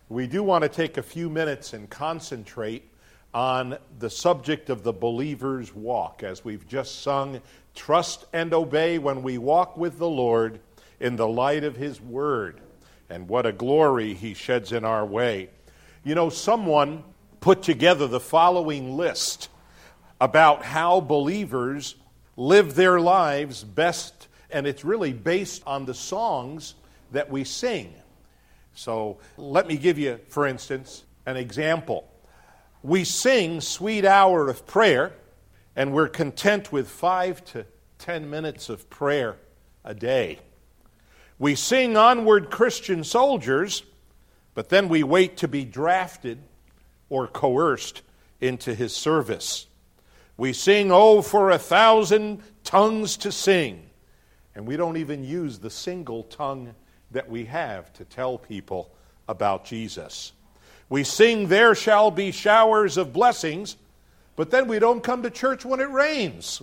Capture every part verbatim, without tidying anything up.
We do want to take a few minutes and concentrate on the subject of the believer's walk, as we've just sung, trust and obey when we walk with the Lord in the light of His Word. And what a glory He sheds in our way. You know, someone put together the following list about how believers live their lives best, and it's really based on the songs that we sing. So let me give you, for instance, an example. We sing Sweet Hour of Prayer, and we're content with five to ten minutes of prayer a day. We sing Onward Christian Soldiers, but then we wait to be drafted or coerced into His service. We sing, Oh, for a thousand tongues to sing, and we don't even use the single tongue that we have to tell people about Jesus. We sing, There shall be showers of blessings, but then we don't come to church when it rains.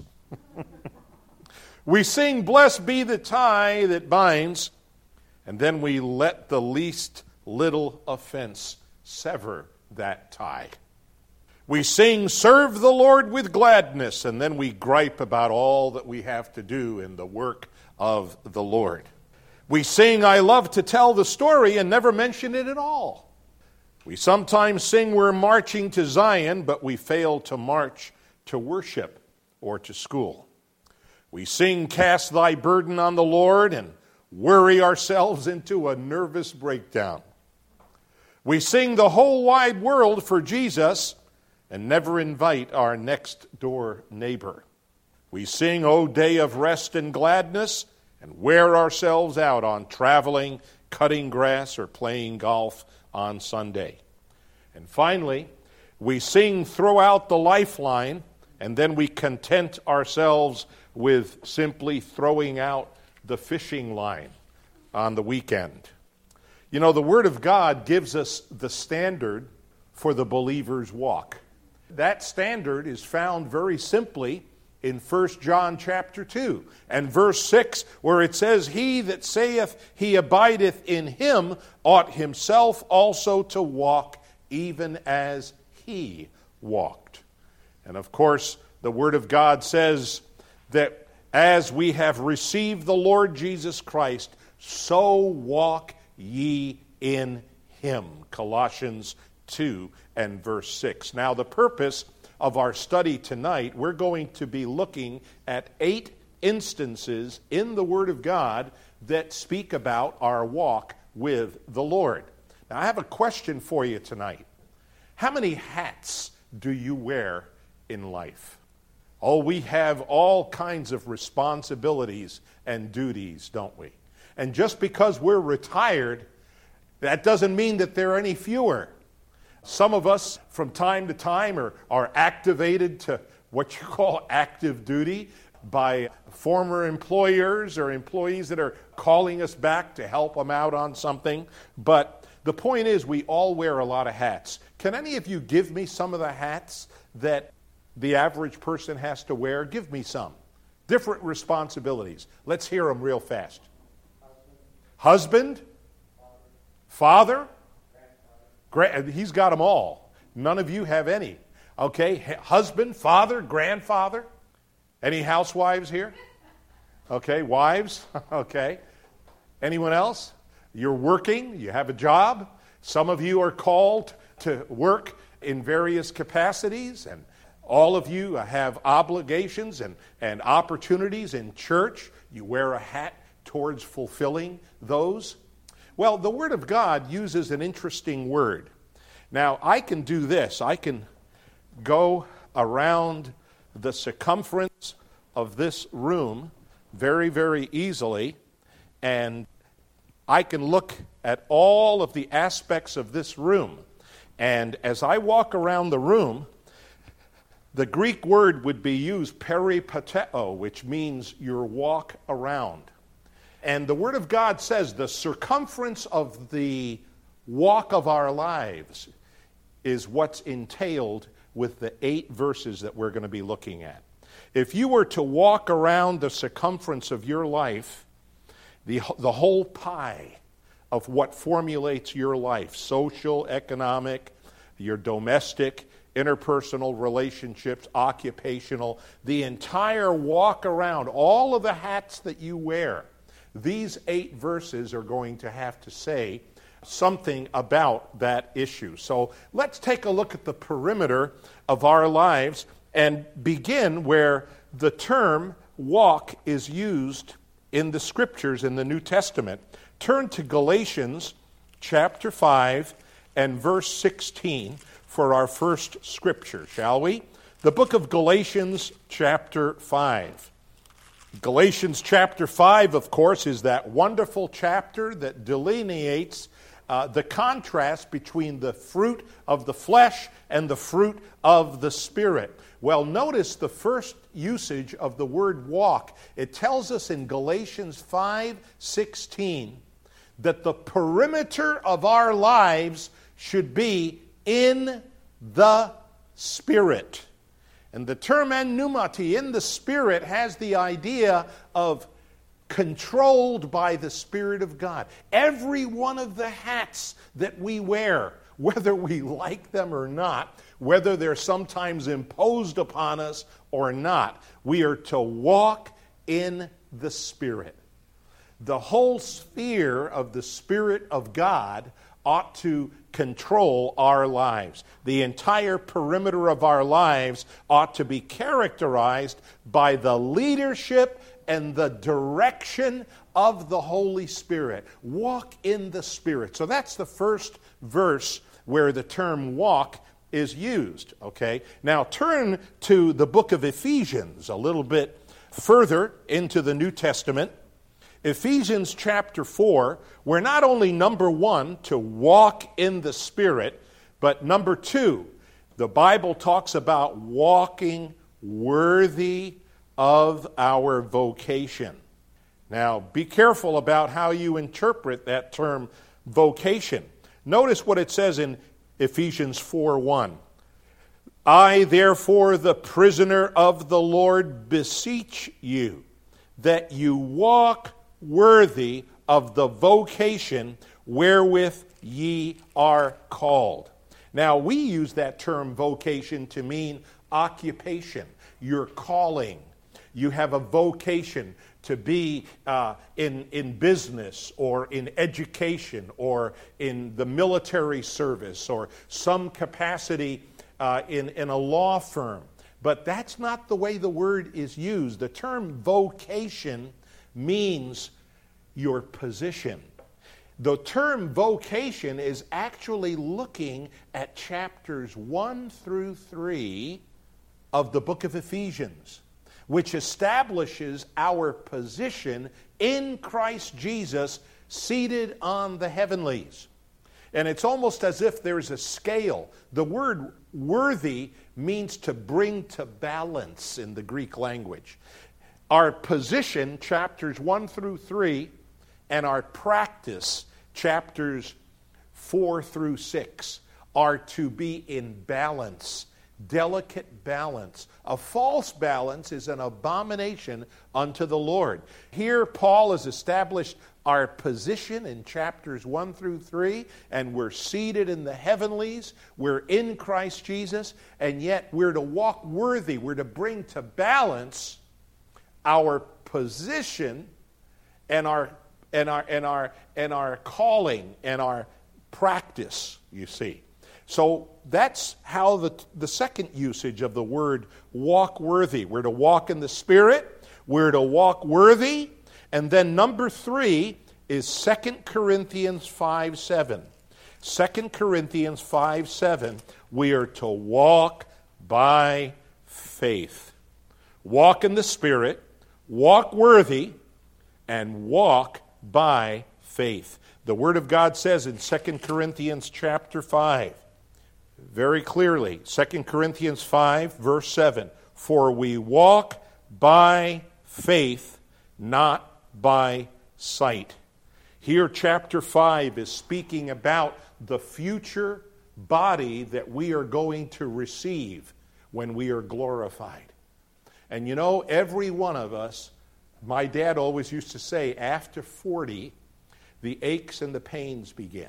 We sing, Blessed be the tie that binds, and then we let the least little offense sever that tie. We sing, Serve the Lord with gladness, and then we gripe about all that we have to do in the work of the Lord. We sing, I love to tell the story, and never mention it at all. We sometimes sing we're marching to Zion, but we fail to march to worship or to school. We sing, Cast thy burden on the Lord, and worry ourselves into a nervous breakdown. We sing the whole wide world for Jesus, and never invite our next door neighbor. We sing, O day of rest and gladness, and wear ourselves out on traveling, cutting grass, or playing golf on Sunday. And finally, we sing Throw out the lifeline, and then we content ourselves with simply throwing out the fishing line on the weekend. You know, the Word of God gives us the standard for the believer's walk. That standard is found very simply in First John chapter two and verse six, where it says, He that saith he abideth in him ought himself also to walk even as he walked. And of course, the Word of God says that as we have received the Lord Jesus Christ, so walk ye in him. Colossians two and verse six. Now, the purpose of our study tonight, we're going to be looking at eight instances in the Word of God that speak about our walk with the Lord. Now, I have a question for you tonight. How many hats do you wear in life? Oh, we have all kinds of responsibilities and duties, don't we? And just because we're retired, that doesn't mean that there are any fewer. Some of us, from time to time, are, are activated to what you call active duty by former employers or employees that are calling us back to help them out on something. But the point is, we all wear a lot of hats. Can any of you give me some of the hats that the average person has to wear? Give me some. Different responsibilities. Let's hear them real fast. Husband, father, gra- he's got them all. None of you have any. Okay, husband, father, grandfather. Any housewives here? Okay, wives. Okay. Anyone else? You're working, you have a job. Some of you are called to work in various capacities, and all of you have obligations and, and opportunities in church. You wear a hat towards fulfilling those. Well, the Word of God uses an interesting word. Now, I can do this. I can go around the circumference of this room very, very easily, and I can look at all of the aspects of this room. And as I walk around the room, the Greek word would be used, peripateo, which means your walk around. And the Word of God says the circumference of the walk of our lives is what's entailed with the eight verses that we're going to be looking at. If you were to walk around the circumference of your life, the, the whole pie of what formulates your life, social, economic, your domestic, interpersonal relationships, occupational, the entire walk around, all of the hats that you wear. These eight verses are going to have to say something about that issue. So let's take a look at the perimeter of our lives and begin where the term walk is used in the Scriptures in the New Testament. Turn to Galatians chapter five and verse sixteen for our first scripture, shall we? The book of Galatians chapter five. Galatians chapter five, of course, is that wonderful chapter that delineates uh, the contrast between the fruit of the flesh and the fruit of the Spirit. Well, notice the first usage of the word walk. It tells us in Galatians five sixteen that the perimeter of our lives should be in the Spirit. And the term pneumati, in the Spirit, has the idea of controlled by the Spirit of God. Every one of the hats that we wear, whether we like them or not, whether they're sometimes imposed upon us or not, we are to walk in the Spirit. The whole sphere of the Spirit of God ought to control our lives. The entire perimeter of our lives ought to be characterized by the leadership and the direction of the Holy Spirit. Walk in the Spirit. So that's the first verse where the term walk is used. Okay? Now turn to the book of Ephesians a little bit further into the New Testament. Ephesians chapter four, where not only number one, to walk in the Spirit, but number two, the Bible talks about walking worthy of our vocation. Now, be careful about how you interpret that term vocation. Notice what it says in Ephesians four one. I, therefore, the prisoner of the Lord, beseech you that you walk worthy of the vocation wherewith ye are called. Now, we use that term vocation to mean occupation, your calling. You have a vocation to be uh, in, in business or in education or in the military service or some capacity uh, in, in a law firm. But that's not the way the word is used. The term vocation means your position. The term vocation is actually looking at chapters one through three of the book of Ephesians, which establishes our position in Christ Jesus seated on the heavenlies. And it's almost as if there's a scale. The word worthy means to bring to balance in the Greek language. Our position, chapters one through three, and our practice, chapters four through six, are to be in balance, delicate balance. A false balance is an abomination unto the Lord. Here, Paul has established our position in chapters one through three, and we're seated in the heavenlies. We're in Christ Jesus, and yet we're to walk worthy. We're to bring to balance our position and our and our and our and our calling and our practice, you see. So that's how the the second usage of the word walk worthy. We're to walk in the Spirit, we're to walk worthy, and then number three is Second Corinthians five seven. Second Corinthians five seven, we are to walk by faith. Walk in the Spirit, walk worthy, and walk by faith. The Word of God says in Second Corinthians chapter five, very clearly, Second Corinthians five, verse seven, for we walk by faith, not by sight. Here, chapter five is speaking about the future body that we are going to receive when we are glorified. And you know, every one of us, my dad always used to say, after forty, the aches and the pains begin.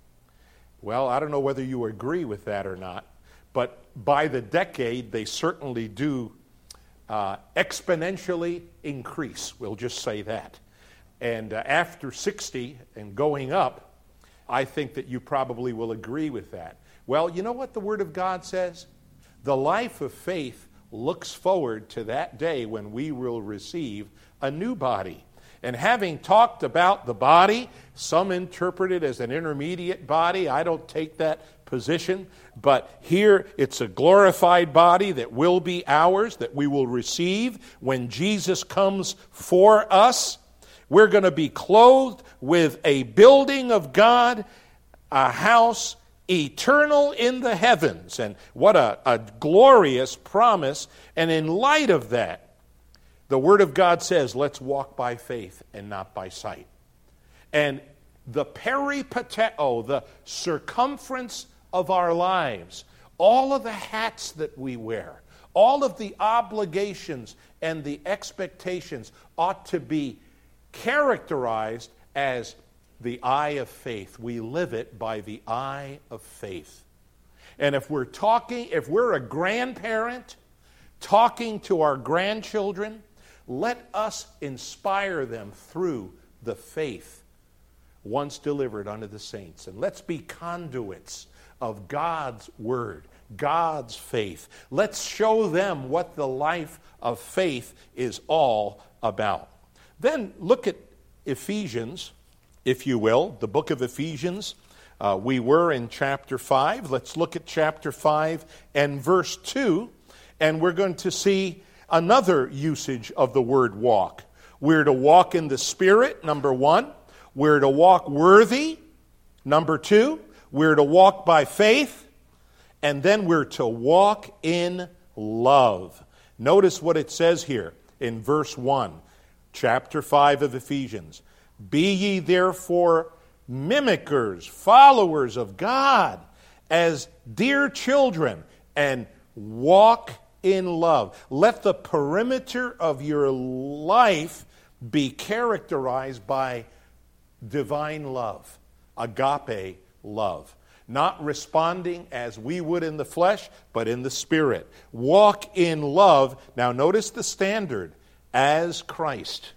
Well, I don't know whether you agree with that or not, but by the decade, they certainly do uh, exponentially increase. We'll just say that. And uh, after sixty and going up, I think that you probably will agree with that. Well, you know what the Word of God says? The life of faith looks forward to that day when we will receive a new body. And having talked about the body, some interpret it as an intermediate body. I don't take that position. But here it's a glorified body that will be ours, that we will receive when Jesus comes for us. We're going to be clothed with a building of God, a house eternal in the heavens. And what a, a glorious promise. And in light of that, the Word of God says, let's walk by faith and not by sight. And the peripateo, the circumference of our lives, all of the hats that we wear, all of the obligations and the expectations ought to be characterized as the eye of faith. We live it by the eye of faith. And if we're talking, if we're a grandparent talking to our grandchildren, let us inspire them through the faith once delivered unto the saints. And let's be conduits of God's word, God's faith. Let's show them what the life of faith is all about. Then look at Ephesians, if you will, the book of Ephesians. Uh, we were in chapter five. Let's look at chapter five and verse two, and we're going to see another usage of the word walk. We're to walk in the Spirit, number one. We're to walk worthy, number two. We're to walk by faith, and then we're to walk in love. Notice what it says here in verse one, chapter five of Ephesians. Be ye therefore mimickers, followers of God, as dear children, and walk in love. Let the perimeter of your life be characterized by divine love, agape love. Not responding as we would in the flesh, but in the Spirit. Walk in love. Now notice the standard, as Christ.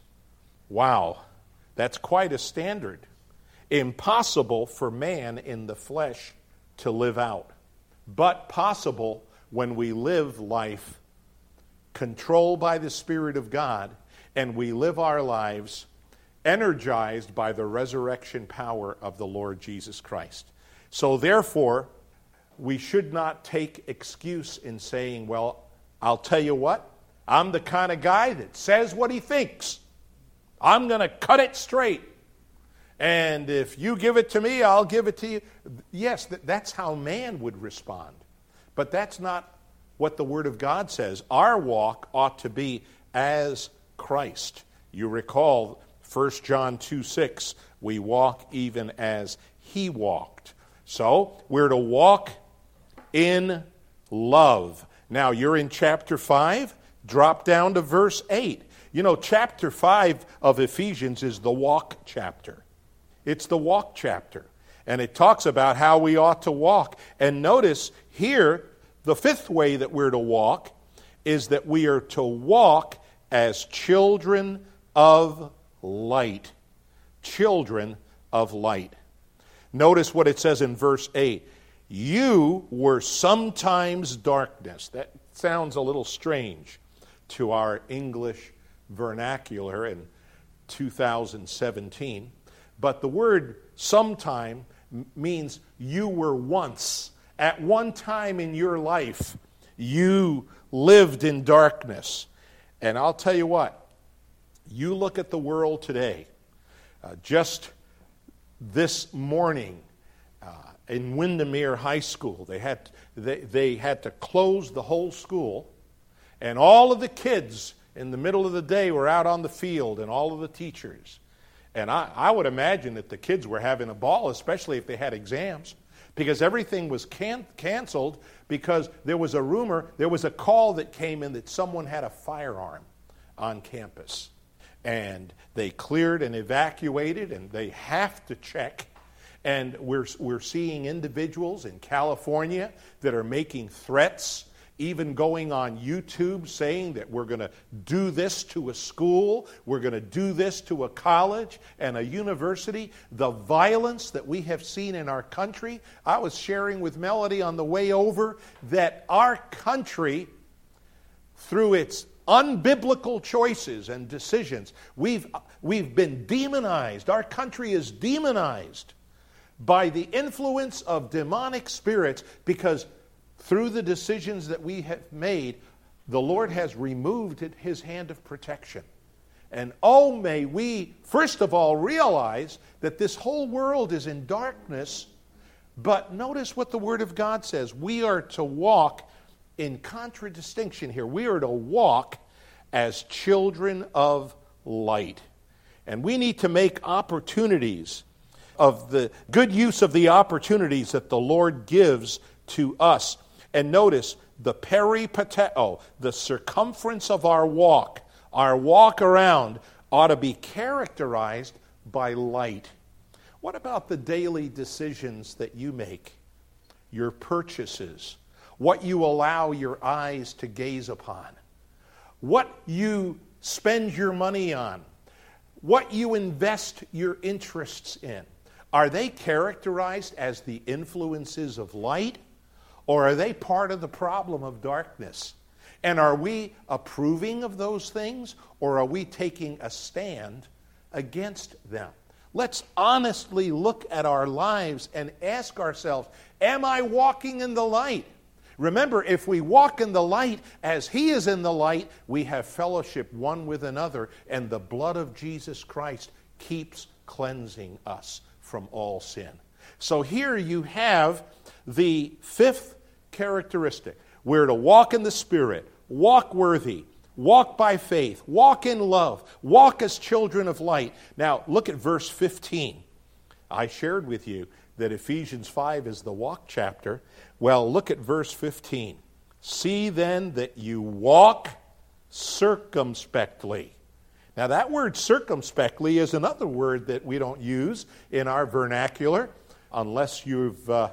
Wow, that's quite a standard. Impossible for man in the flesh to live out, but possible when we live life controlled by the Spirit of God and we live our lives energized by the resurrection power of the Lord Jesus Christ. So therefore, we should not take excuse in saying, well, I'll tell you what, I'm the kind of guy that says what he thinks. I'm going to cut it straight. And if you give it to me, I'll give it to you. Yes, that's how man would respond. But that's not what the Word of God says. Our walk ought to be as Christ. You recall First John two six, we walk even as he walked. So we're to walk in love. Now you're in chapter five. Drop down to verse eight. You know, chapter five of Ephesians is the walk chapter. It's the walk chapter. And it talks about how we ought to walk. And notice here, the fifth way that we're to walk is that we are to walk as children of light. Children of light. Notice what it says in verse eight. You were sometimes darkness. That sounds a little strange to our English vernacular in two thousand seventeen. But the word sometime means you were once. At one time in your life, you lived in darkness. And I'll tell you what, you look at the world today. Uh, just this morning uh, in Windermere High School, they had, they, they had to close the whole school. And all of the kids in the middle of the day were out on the field, and all of the teachers. And I, I would imagine that the kids were having a ball, especially if they had exams, because everything was can- canceled because there was a rumor, there was a call that came in that someone had a firearm on campus. and they cleared and evacuated, and they have to check. And we're, we're seeing individuals in California that are making threats, even going on YouTube saying that we're going to do this to a school, we're going to do this to a college and a university. The violence that we have seen in our country. I was sharing with Melody on the way over that our country, through its unbiblical choices and decisions, we've, we've been demonized. Our country is demonized by the influence of demonic spirits, because through the decisions that we have made, the Lord has removed His hand of protection. And oh, may we, first of all, realize that this whole world is in darkness, but notice what the Word of God says. We are to walk in contradistinction here. We are to walk as children of light. And we need to make opportunities of the good use of the opportunities that the Lord gives to us. And notice the peripateo, the circumference of our walk, our walk around ought to be characterized by light. What about the daily decisions that you make? Your purchases, what you allow your eyes to gaze upon, what you spend your money on, what you invest your interests in. Are they characterized as the influences of light, or are they part of the problem of darkness? And are we approving of those things, or are we taking a stand against them? Let's honestly look at our lives and ask ourselves, am I walking in the light? Remember, if we walk in the light as He is in the light, we have fellowship one with another, and the blood of Jesus Christ keeps cleansing us from all sin. So here you have the fifth characteristic. We're to walk in the Spirit, walk worthy, walk by faith, walk in love, walk as children of light. Now, look at verse fifteen. I shared with you that Ephesians five is the walk chapter. Well, look at verse fifteen. See then that you walk circumspectly. Now, that word circumspectly is another word that we don't use in our vernacular unless you've uh,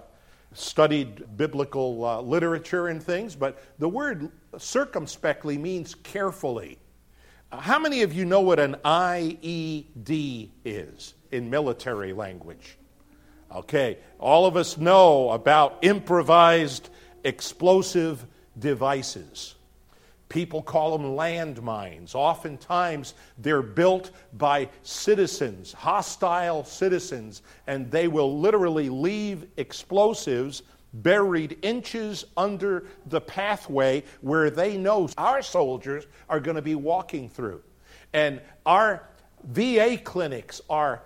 studied biblical uh, literature and things. But the word circumspectly means carefully. Uh, how many of you know what an I E D is in military language? Okay, all of us know about improvised explosive devices. People call them landmines. Oftentimes, they're built by citizens, hostile citizens, and they will literally leave explosives buried inches under the pathway where they know our soldiers are going to be walking through. And our V A clinics are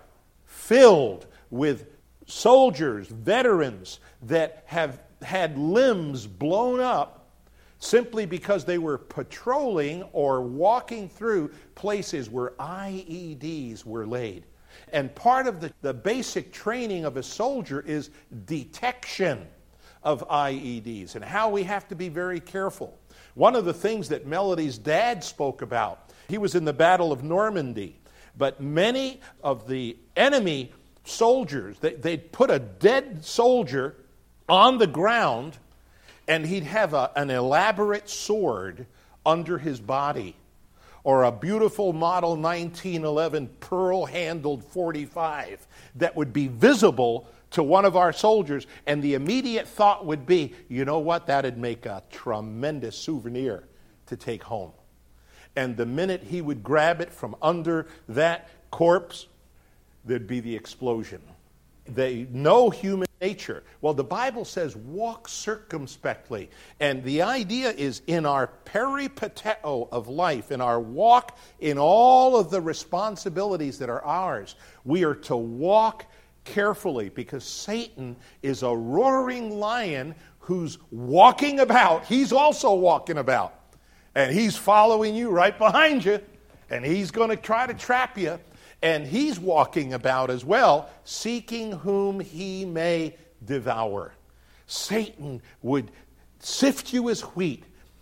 filled with soldiers, veterans that have had limbs blown up simply because they were patrolling or walking through places where I E Ds were laid. And part of the, the basic training of a soldier is detection of I E Ds and how we have to be very careful. One of the things that Melody's dad spoke about, he was in the Battle of Normandy, but many of the enemy soldiers, they, they'd put a dead soldier on the ground, and he'd have a, an elaborate sword under his body, or a beautiful model nineteen eleven pearl-handled forty-five that would be visible to one of our soldiers, and the immediate thought would be, you know what, that'd make a tremendous souvenir to take home. And the minute he would grab it from under that corpse, there'd be the explosion. They know human nature. Well, the Bible says walk circumspectly. And the idea is in our peripateo of life, in our walk in all of the responsibilities that are ours, we are to walk carefully, because Satan is a roaring lion who's walking about. He's also walking about. And he's following you right behind you. And he's going to try to trap you. And he's walking about as well, seeking whom he may devour. Satan would sift you as wheat.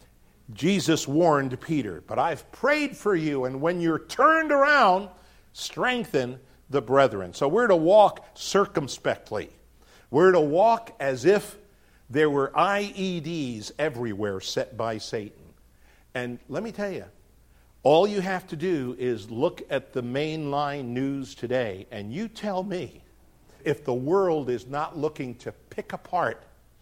Jesus warned Peter, but I've prayed for you, and when you're turned around, strengthen the brethren. So we're to walk circumspectly. We're to walk as if there were I E Ds everywhere set by Satan. And let me tell you, all you have to do is look at the mainline news today, and you tell me if the world is not looking to pick apart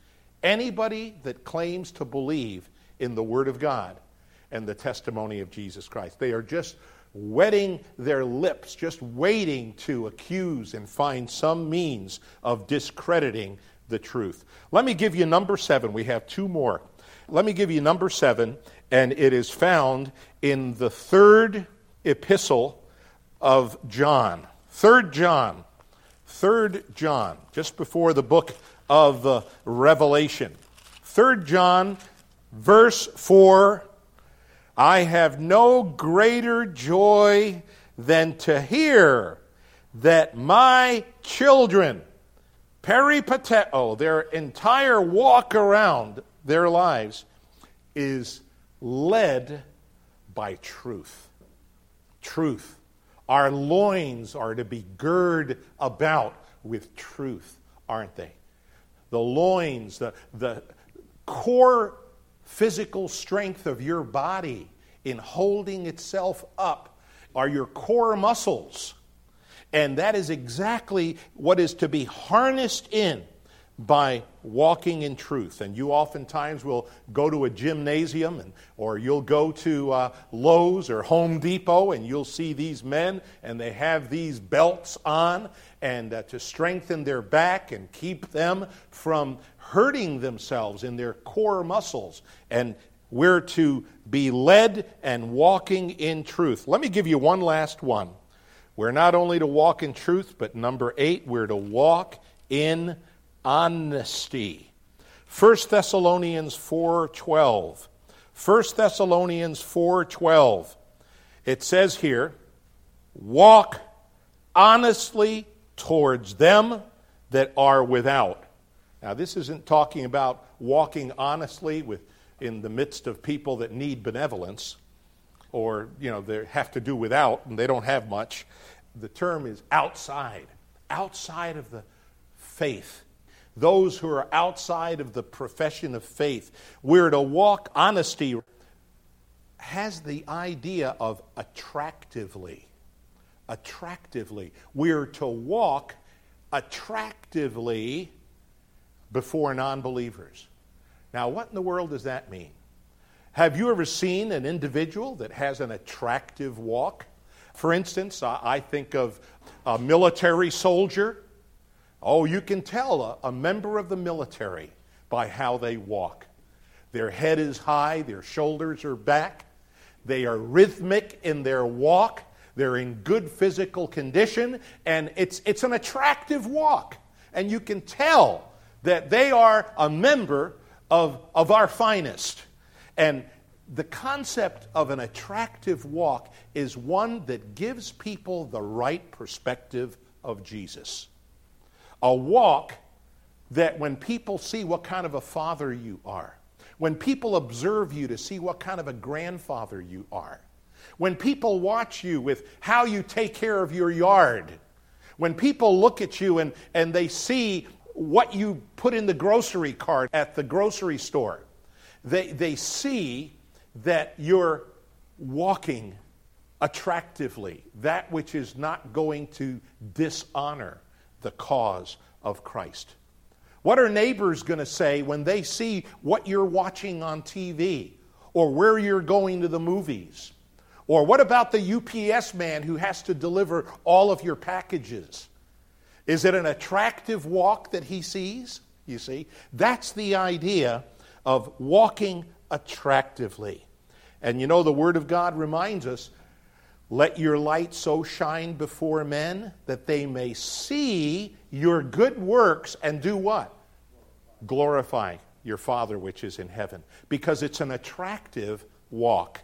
anybody that claims to believe in the Word of God and the testimony of Jesus Christ. They are just wetting their lips, just waiting to accuse and find some means of discrediting the truth. Let me give you number seven. We have two more. Let me give you number seven, and it is found in the third epistle of John. Third John. Third John, just before the book of uh, Revelation. Third John, verse four, I have no greater joy than to hear that my children, peripateo, their entire walk around their lives is led by truth. Truth. Our loins are to be girded about with truth, aren't they? The loins, the, the core physical strength of your body in holding itself up are your core muscles. And that is exactly what is to be harnessed in by walking in truth. And you oftentimes will go to a gymnasium, and, or you'll go to uh, Lowe's or Home Depot, and you'll see these men, and they have these belts on, and uh, to strengthen their back and keep them from hurting themselves in their core muscles. And we're to be led and walking in truth. Let me give you one last one. We're not only to walk in truth, but number eight, we're to walk in honesty. First Thessalonians four twelve. First Thessalonians four twelve. It says here, walk honestly towards them that are without. Now, this isn't talking about walking honestly with in the midst of people that need benevolence, or, you know, they have to do without and they don't have much. The term is outside, outside of the faith. Those who are outside of the profession of faith. We're to walk honesty has the idea of attractively. Attractively. We're to walk attractively before non-believers. Now, what in the world does that mean? Have you ever seen an individual that has an attractive walk? For instance, I think of a military soldier. Oh, you can tell a, a member of the military by how they walk. Their head is high, their shoulders are back. They are rhythmic in their walk. They're in good physical condition, and it's it's an attractive walk. And you can tell that they are a member of, of our finest. And the concept of an attractive walk is one that gives people the right perspective of Jesus. A walk that when people see what kind of a father you are, when people observe you to see what kind of a grandfather you are, when people watch you with how you take care of your yard, when people look at you and, and they see what you put in the grocery cart at the grocery store, they, they see that you're walking attractively, that which is not going to dishonor the cause of Christ. What are neighbors going to say when they see what you're watching on T V, or where you're going to the movies? Or what about the U P S man who has to deliver all of your packages? Is it an attractive walk that he sees? You see, that's the idea of walking attractively. And you know, the Word of God reminds us, let your light so shine before men that they may see your good works and do what? Glorify your Father which is in heaven. Because it's an attractive walk.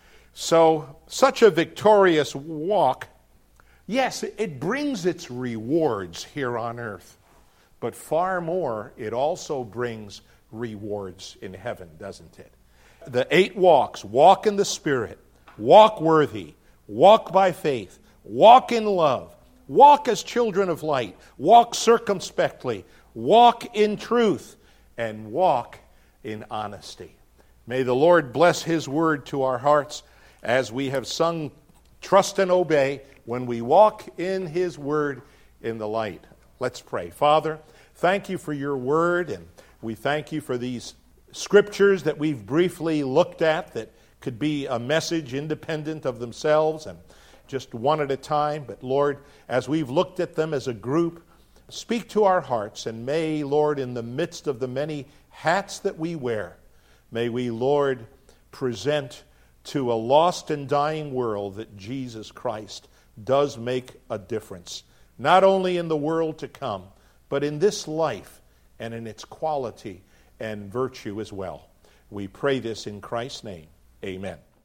So, such a victorious walk, yes, it brings its rewards here on earth. But far more, it also brings rewards in heaven, doesn't it? the eight walks. Walk in the Spirit. Walk worthy. Walk by faith. Walk in love. Walk as children of light. Walk circumspectly. Walk in truth. And walk in honesty. May the Lord bless His word to our hearts as we have sung Trust and Obey when we walk in His word in the light. Let's pray. Father, thank you for your word, and we thank you for these scriptures that we've briefly looked at that could be a message independent of themselves and just one at a time. But Lord, as we've looked at them as a group, speak to our hearts, and may, Lord, in the midst of the many hats that we wear, may we, Lord, present to a lost and dying world that Jesus Christ does make a difference, not only in the world to come, but in this life and in its quality and virtue as well. We pray this in Christ's name. Amen.